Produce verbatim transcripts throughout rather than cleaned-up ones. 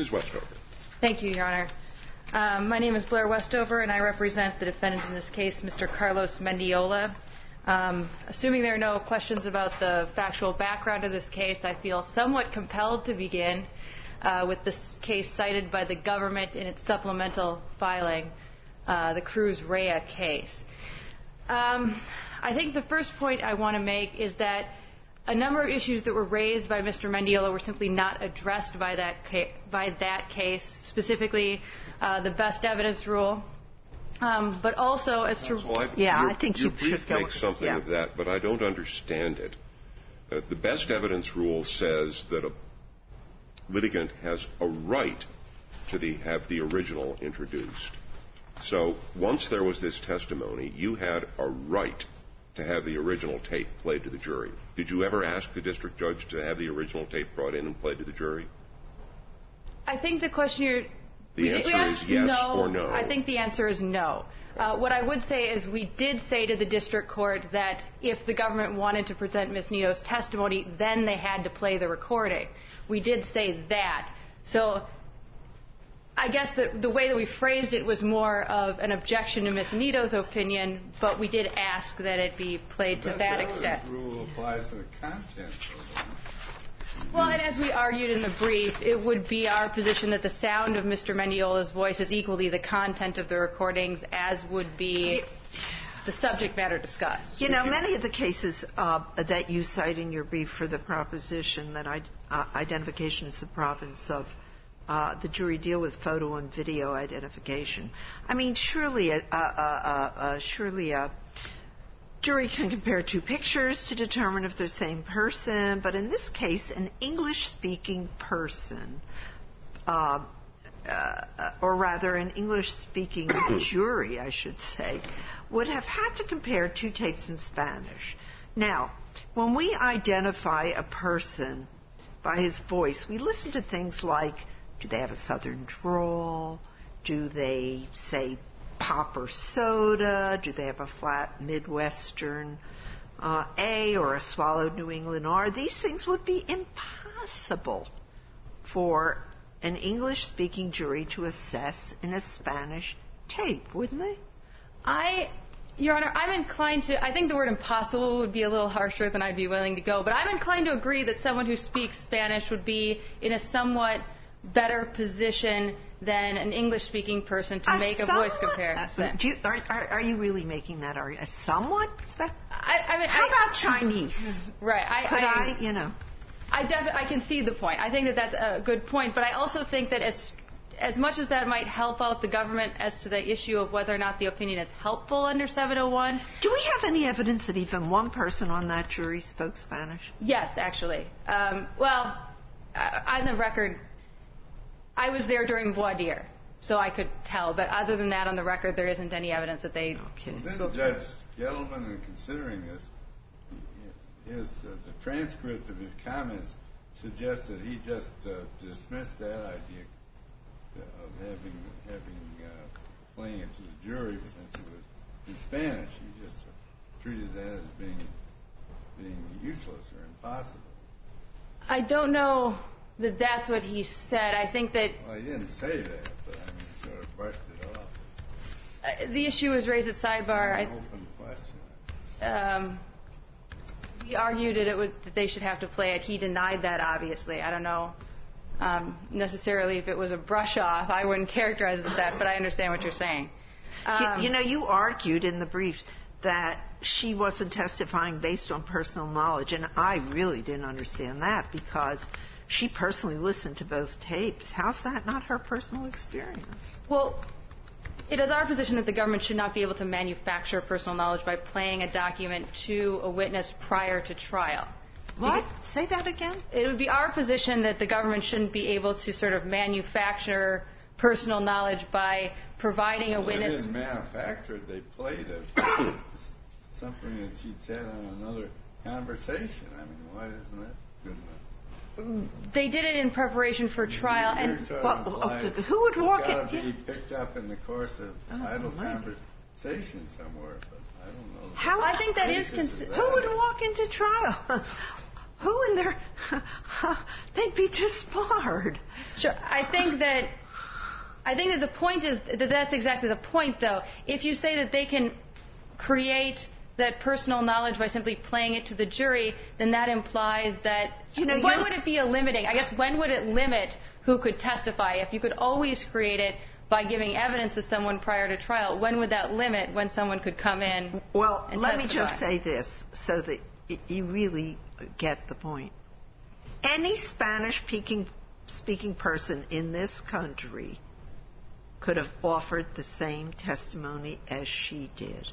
Miz Westover. Thank you, Your Honor. Um, my name is Blair Westover, and I represent the defendant in this case, Mister Carlos Mendiola. Um, assuming there are no questions about the factual background of this case, I feel somewhat compelled to begin uh, with this case cited by the government in its supplemental filing, uh, the Cruz Rea case. Um, I think the first point I want to make is that a number of issues that were raised by Mister Mendiola were simply not addressed by that ca- by that case, specifically uh, the best evidence rule. Um, but also as to well, I, yeah, your, I think your you brief should go makes something yeah. of that, but I don't understand it. Uh, the best evidence rule says that a litigant has a right to the, have the original introduced. So once there was this testimony, you had a right to have the original tape played to the jury. Did you ever ask the district judge to have the original tape brought in and played to the jury? I think the question you're... The we, answer we asked is yes no. or no. I think the answer is no. Uh, what I would say is we did say to the district court that if the government wanted to present Miz Nito's testimony, then they had to play the recording. We did say that. So I guess the, the way that we phrased it was more of an objection to Miz Nito's opinion, but we did ask that it be played to that extent. The rule applies to the content. Well, and as we argued in the brief, it would be our position that the sound of Mister Mendiola's voice is equally the content of the recordings as would be the subject matter discussed. You know, many of the cases uh, that you cite in your brief for the proposition that I, uh, identification is the province of uh, the jury deal with photo and video identification. I mean, surely, a, uh, uh, uh, surely a jury can compare two pictures to determine if they're the same person, but in this case, an English-speaking person, uh, uh, or rather an English-speaking jury, I should say, would have had to compare two tapes in Spanish. Now, when we identify a person by his voice, we listen to things like, do they have a southern drawl? Do they say pop or soda? Do they have a flat Midwestern uh, A or a swallowed New England R? These things would be impossible for an English-speaking jury to assess in a Spanish tape, wouldn't they? I, Your Honor, I'm inclined to, I think the word impossible would be a little harsher than I'd be willing to go, but I'm inclined to agree that someone who speaks Spanish would be in a somewhat better position than an English-speaking person to a make a somewhat, voice comparison. Uh, do you, are, are, are you really making that argument? A somewhat? Spe- I, I mean, How I, about Chinese? Right. I, Could I, I, you know? I, defi- I can see the point. I think that that's a good point, but I also think that as as much as that might help out the government as to the issue of whether or not the opinion is helpful under seven oh one. Do we have any evidence that even one person on that jury spoke Spanish? Yes, actually. Um, well, uh, on the record, I was there during voir dire, so I could tell. But other than that, on the record, there isn't any evidence that they okay. Well, spoke. Then Judge Gettleman, in considering this, his, uh, the transcript of his comments suggests that he just uh, dismissed that idea of having having uh, playing it to the jury since it was in Spanish. He just treated that as being being useless or impossible. I don't know that that's what he said. I think that... Well, he didn't say that, but I mean, he sort of brushed it off. Uh, the issue was raised at sidebar. An open question. Um, he argued that, it would, that they should have to play it. He denied that, obviously. I don't know um, necessarily if it was a brush-off. I wouldn't characterize it as that, but I understand what you're saying. Um, you, you know, you argued in the briefs that she wasn't testifying based on personal knowledge, and I really didn't understand that because she personally listened to both tapes. How's that not her personal experience? Well, it is our position that the government should not be able to manufacture personal knowledge by playing a document to a witness prior to trial. What? Say that again? It would be our position that the government shouldn't be able to sort of manufacture personal knowledge by providing a well, witness. They didn't manufacture it. They played it. Something that she'd said on another conversation. I mean, why isn't that good enough? They did it in preparation for trial, and well, okay, who would walk in? It's got to be picked up in the course of oh, idle my. conversation somewhere, but I don't know. How? I think that is. Cons- who would walk into trial? who in their... they'd be disbarred. Sure. I think that... I think that the point is that that's exactly the point, though. If you say that they can create that personal knowledge by simply playing it to the jury, then that implies that... You know, when would it be a limiting? I guess when would it limit who could testify? If you could always create it by giving evidence to someone prior to trial, when would that limit when someone could come in Well, and let testify? me just say this so that y- you really get the point. Any Spanish-speaking speaking person in this country could have offered the same testimony as she did.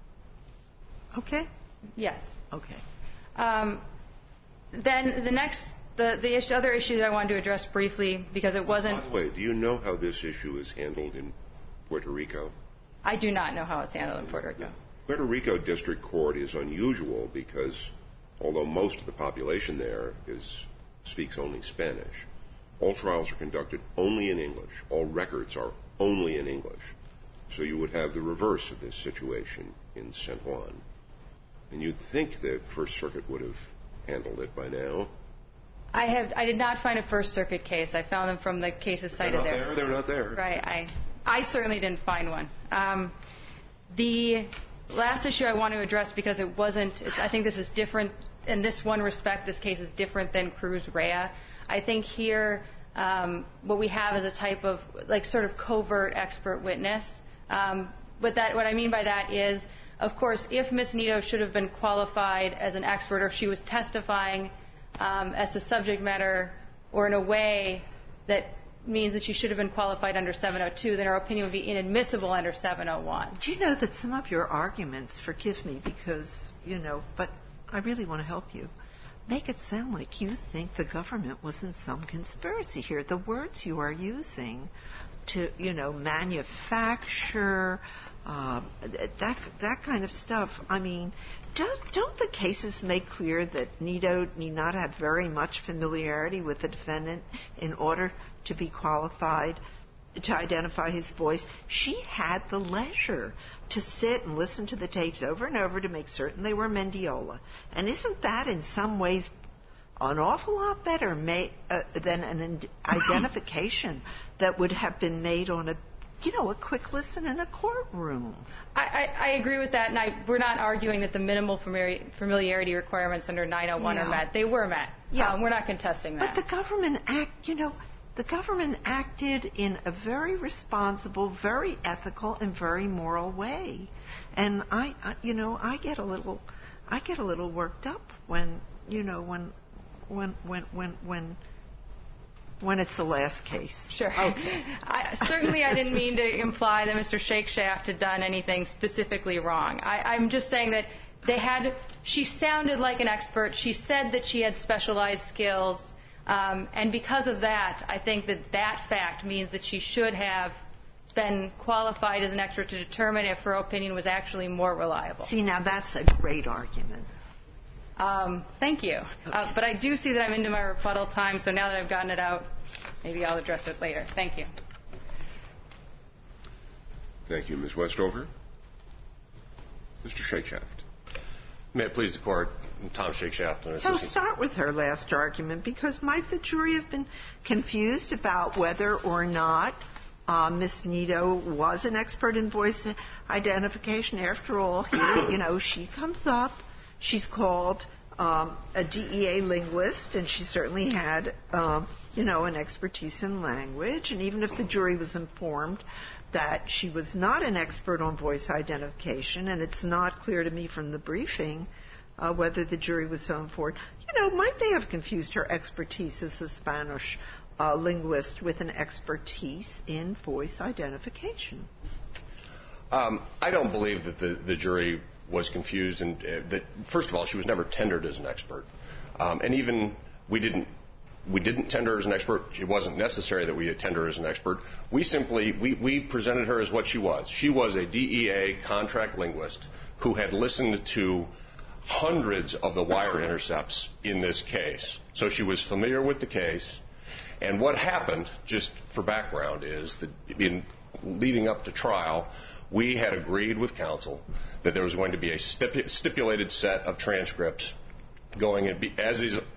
Okay? Yes. Okay. Um, then the next, the, the issue, other issue that I wanted to address briefly, because it wasn't... By the way, do you know how this issue is handled in Puerto Rico? I do not know how it's handled in Puerto Rico. Puerto Rico District Court is unusual because although most of the population there is speaks only Spanish, all trials are conducted only in English. All records are only in English. So you would have the reverse of this situation in San Juan. And you'd think the First Circuit would have handled it by now. I have. I did not find a First Circuit case. I found them from the cases cited They're not there. there. They're not there. Right. I, I certainly didn't find one. Um, the last issue I want to address, because it wasn't, it's, I think this is different, in this one respect, this case is different than Cruz Rea. I think here um, what we have is a type of, like, sort of covert expert witness. Um, but that, what I mean by that is, of course, if Miz Nito should have been qualified as an expert, or if she was testifying um, as a subject matter, or in a way that means that she should have been qualified under seven oh two, then her opinion would be inadmissible under seven oh one. Do you know that some of your arguments, forgive me because, you know, but I really want to help you, make it sound like you think the government was in some conspiracy here. The words you are using to, you know, manufacture, uh, that that kind of stuff. I mean, does don't the cases make clear that Nito need not have very much familiarity with the defendant in order to be qualified to identify his voice? She had the leisure to sit and listen to the tapes over and over to make certain they were Mendiola. And isn't that in some ways an awful lot better may, uh, than an ind- identification that would have been made on a, you know, a quick listen in a courtroom? I, I, I agree with that, and I, we're not arguing that the minimal famili- familiarity requirements under nine oh one Yeah. are met. They were met. Yeah. Um, we're not contesting that. But the government act, you know, the government acted in a very responsible, very ethical, and very moral way. And I, I you know, I get a little, I get a little worked up when, you know, when, when, when, when, when, when it's the last case. Sure. Okay. I, certainly I didn't mean to imply that Mister Shakeshaft had done anything specifically wrong. I, I'm just saying that they had, she sounded like an expert. She said that she had specialized skills. Um, and because of that, I think that that fact means that she should have been qualified as an expert to determine if her opinion was actually more reliable. See, now that's a great argument. Um, thank you. Okay. Uh, but I do see that I'm into my rebuttal time, so now that I've gotten it out, maybe I'll address it later. Thank you. Thank you, Miz Westover. Mister Shakeshaft. May it please the Court, I'm Tom Shakeshaft. An So assistant. start with her last argument, because might the jury have been confused about whether or not uh, Miss Nito was an expert in voice identification? After all, here, you know, she comes up, she's called um, a D E A linguist, and she certainly had, um, you know, an expertise in language. And even if the jury was informed that she was not an expert on voice identification, and it's not clear to me from the briefing uh, whether the jury was so informed, you know, might they have confused her expertise as a Spanish uh, linguist with an expertise in voice identification? Um, I don't believe that the, the jury was confused, and uh, that, first of all, she was never tendered as an expert. Um, and even we didn't We didn't tender her as an expert. It wasn't necessary that we tender her as an expert. We simply, we, we presented her as what she was. She was a D E A contract linguist who had listened to hundreds of the wire intercepts in this case. So she was familiar with the case. And what happened, just for background, is that in leading up to trial, we had agreed with counsel that there was going to be a stipu- stipulated set of transcripts going in, as is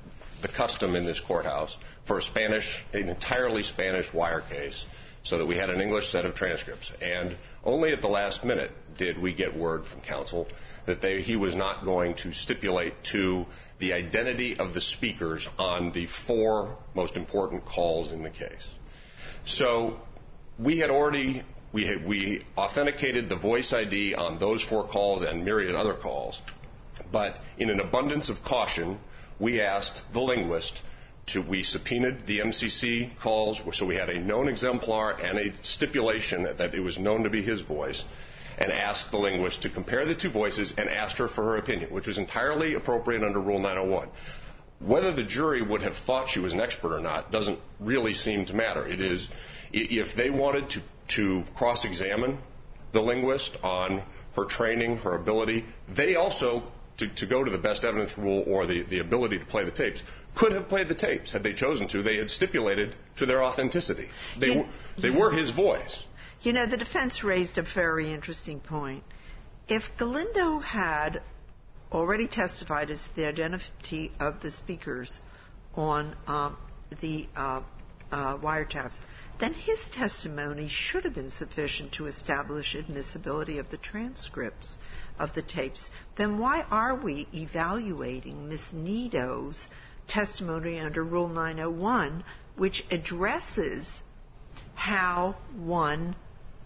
the custom in this courthouse for a Spanish, an entirely Spanish wire case, so that we had an English set of transcripts. And only at the last minute did we get word from counsel that they, he was not going to stipulate to the identity of the speakers on the four most important calls in the case. So we had already, we, had, we authenticated the voice I D on those four calls and myriad other calls. But in an abundance of caution, we asked the linguist to, we subpoenaed the M C C calls, so we had a known exemplar and a stipulation that, that it was known to be his voice, and asked the linguist to compare the two voices and asked her for her opinion, which was entirely appropriate under Rule nine oh one. Whether the jury would have thought she was an expert or not doesn't really seem to matter. It is, if they wanted to, to cross-examine the linguist on her training, her ability, they also, to, to go to the best evidence rule or the, the ability to play the tapes, could have played the tapes had they chosen to. They had stipulated to their authenticity. They, you, were, they were his voice. You know, the defense raised a very interesting point. If Galindo had already testified as the identity of the speakers on um, the uh, uh, wiretaps, then his testimony should have been sufficient to establish admissibility of the transcripts of the tapes. Then why are we evaluating Miz Nito's testimony under Rule nine oh one, which addresses how one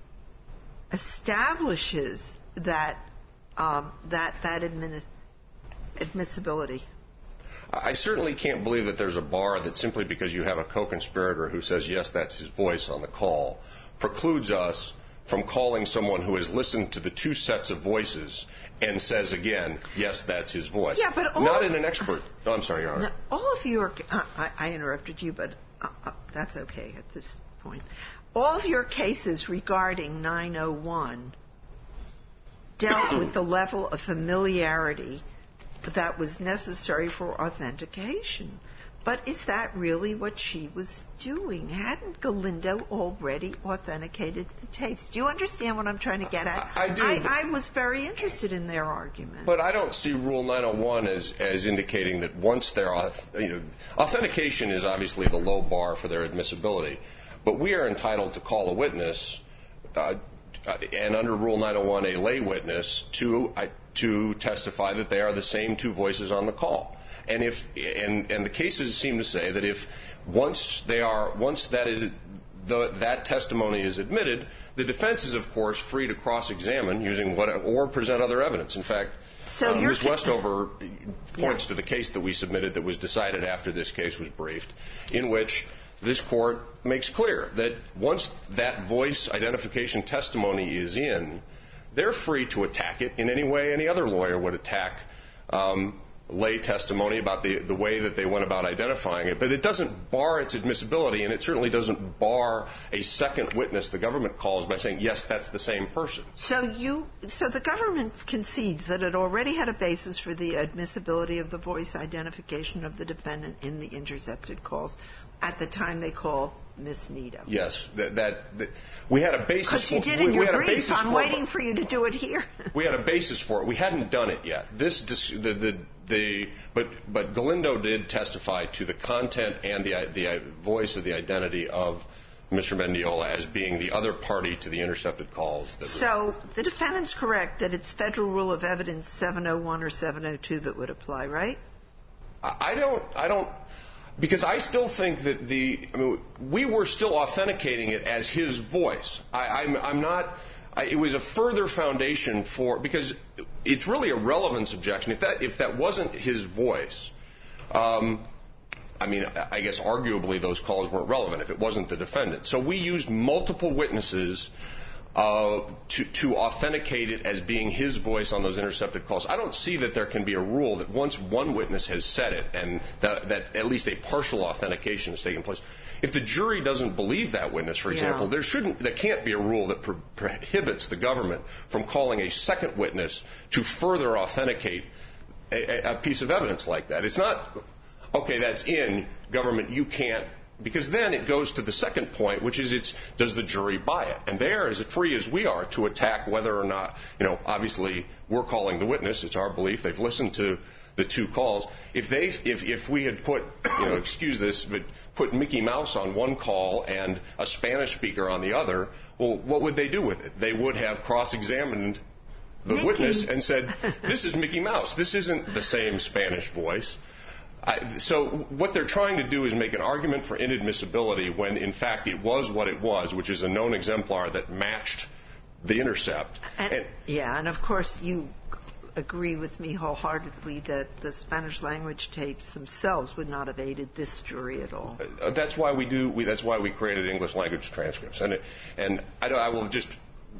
establishes that um, that that admin, admissibility? I certainly can't believe that there's a bar that simply because you have a co-conspirator who says, yes, that's his voice on the call, precludes us from calling someone who has listened to the two sets of voices and says again, yes, that's his voice. Yeah, but all, not in an expert. Oh, I'm sorry, Your Honor. No, all of your, uh, I, I interrupted you, but uh, uh, that's okay at this point. All of your cases regarding nine oh one dealt with the level of familiarity that was necessary for authentication. But is that really what she was doing? Hadn't Galindo already authenticated the tapes? Do you understand what I'm trying to get at? I, I do. I, I was very interested in their argument. But I don't see Rule nine oh one as, as indicating that once they're, you know, authentication is obviously the low bar for their admissibility. But we are entitled to call a witness, uh, and under Rule nine oh one, a lay witness, to uh, to testify that they are the same two voices on the call. And if and, and the cases seem to say that if once they are once that is the, that testimony is admitted, the defense is of course free to cross-examine using what or present other evidence. In fact, so uh, Miz Westover points yeah. to the case that we submitted that was decided after this case was briefed, in which this court makes clear that once that voice identification testimony is in, they're free to attack it in any way any other lawyer would attack um, lay testimony about the, the way that they went about identifying it. But it doesn't bar its admissibility, and it certainly doesn't bar a second witness the government calls by saying, yes, that's the same person. So you, so the government concedes that it already had a basis for the admissibility of the voice identification of the defendant in the intercepted calls at the time they call Miz Nito. Yes, that, that, that we had a basis. Because you did we, in your we brief. I'm for waiting it. for you to do it here. We had a basis for it. We hadn't done it yet. This, the, the, the, but, but Galindo did testify to the content and the, the voice of the identity of Mister Mendiola as being the other party to the intercepted calls. That so the defendant's correct that it's Federal Rule of Evidence seven oh one or seven oh two that would apply, right? I don't. I don't. Because I still think that the, I mean, we were still authenticating it as his voice. I, I'm, I'm not, I, it was a further foundation for, because it's really a relevance objection. If that, if that wasn't his voice, um, I mean, I guess arguably those calls weren't relevant if it wasn't the defendant. So we used multiple witnesses Uh, to, to authenticate it as being his voice on those intercepted calls. I don't see that there can be a rule that once one witness has said it and that, that at least a partial authentication has taken place. If the jury doesn't believe that witness, for example, yeah. there shouldn't, there can't be a rule that pro- prohibits the government from calling a second witness to further authenticate a, a piece of evidence like that. It's not, okay, that's in, government, you can't because then it goes to the second point, which is it's does the jury buy it? And they are as free as we are to attack whether or not, you know, obviously we're calling the witness. It's our belief. They've listened to the two calls. If they, if, if we had put, you know, excuse this, but put Mickey Mouse on one call and a Spanish speaker on the other, well, what would they do with it? They would have cross-examined the Mickey. witness and said, this is Mickey Mouse. This isn't the same Spanish voice. I, so what they're trying to do is make an argument for inadmissibility when, in fact, it was what it was, which is a known exemplar that matched the intercept. And, and, yeah, and of course you agree with me wholeheartedly that the Spanish language tapes themselves would not have aided this jury at all. Uh, that's why we do. We, that's why we created English language transcripts. And it, and I, I will just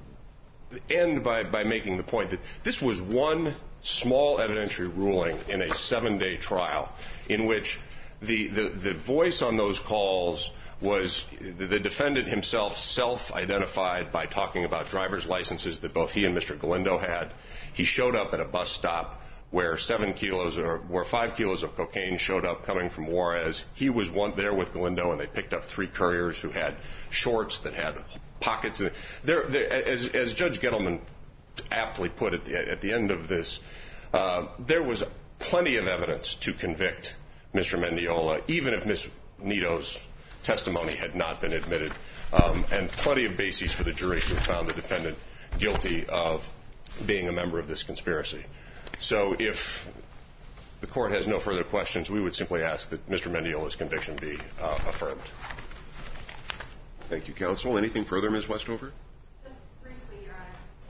end by, by making the point that this was one small evidentiary ruling in a seven-day trial in which the, the, the voice on those calls was the, the defendant himself self-identified by talking about driver's licenses that both he and Mister Galindo had. He showed up at a bus stop where seven kilos or where five kilos of cocaine showed up coming from Juarez. He was one there with Galindo, and they picked up three couriers who had shorts that had pockets. There, as, as Judge Gettleman aptly put it at the end of this, uh, there was plenty of evidence to convict Mister Mendiola, even if Miz Nito's testimony had not been admitted, um, and plenty of bases for the jury to have found the defendant guilty of being a member of this conspiracy. So if the court has no further questions, we would simply ask that Mister Mendiola's conviction be uh, affirmed. Thank you, counsel. Anything further, Miz Westover? Just briefly, Your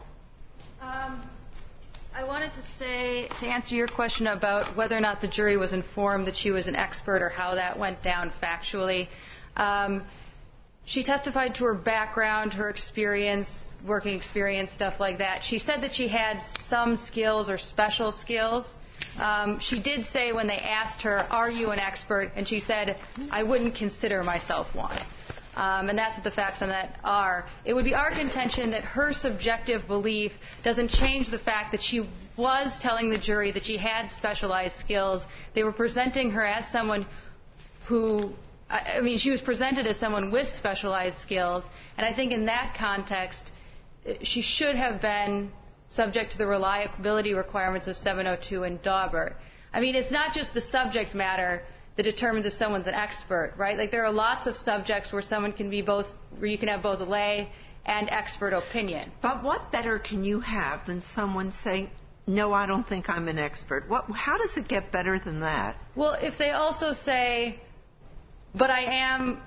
Honor. Um, I wanted to say, to answer your question about whether or not the jury was informed that she was an expert or how that went down factually. Um, she testified to her background, her experience, working experience, stuff like that. She said that she had some skills or special skills. Um, she did say when they asked her, are you an expert? And she said, I wouldn't consider myself one. Um, and that's what the facts on that are. It would be our contention that her subjective belief doesn't change the fact that she was telling the jury that she had specialized skills. They were presenting her as someone who, I mean, she was presented as someone with specialized skills. And I think in that context, she should have been subject to the reliability requirements of seven oh two and Daubert. I mean, it's not just the subject matter that determines if someone's an expert, right? Like, there are lots of subjects where someone can be both, where you can have both a lay and expert opinion. But what better can you have than someone saying, no, I don't think I'm an expert? What, how does it get better than that? Well, if they also say, but I am,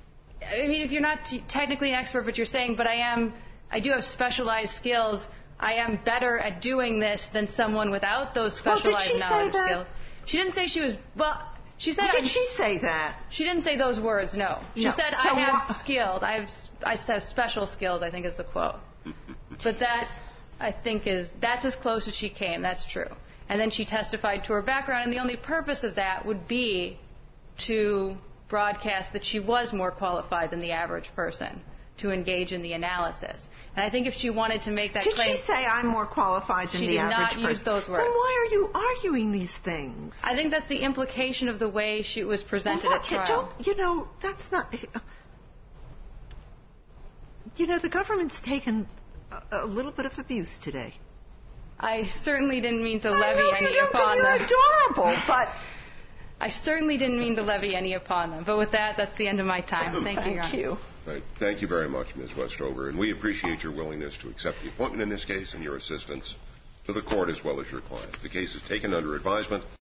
I mean, if you're not t- technically an expert, but you're saying, but I am, I do have specialized skills, I am better at doing this than someone without those specialized well, did she knowledge say that? skills. She didn't say she was, well, she said. Well, did I'm, she say that? She didn't say those words, no. She no. said, so I have wh- skilled. I have, I have special skills, I think is the quote. But that, I think, is, that's as close as she came. That's true. And then she testified to her background, and the only purpose of that would be to broadcast that she was more qualified than the average person to engage in the analysis. And I think if she wanted to make that Did claim... Did she say I'm more qualified than the average person? She did not use those words. Then why are you arguing these things? I think that's the implication of the way she was presented well, at trial. Don't, you know, that's not... You know, the government's taken a, a little bit of abuse today. I certainly didn't mean to levy I know any you do, upon you're them. adorable, but... I certainly didn't mean to levy any upon them. But with that, that's the end of my time. Thank, Thank you, Your Honor. you. Right. Thank you very much, Miz Westover, and we appreciate your willingness to accept the appointment in this case and your assistance to the court as well as your client. The case is taken under advisement.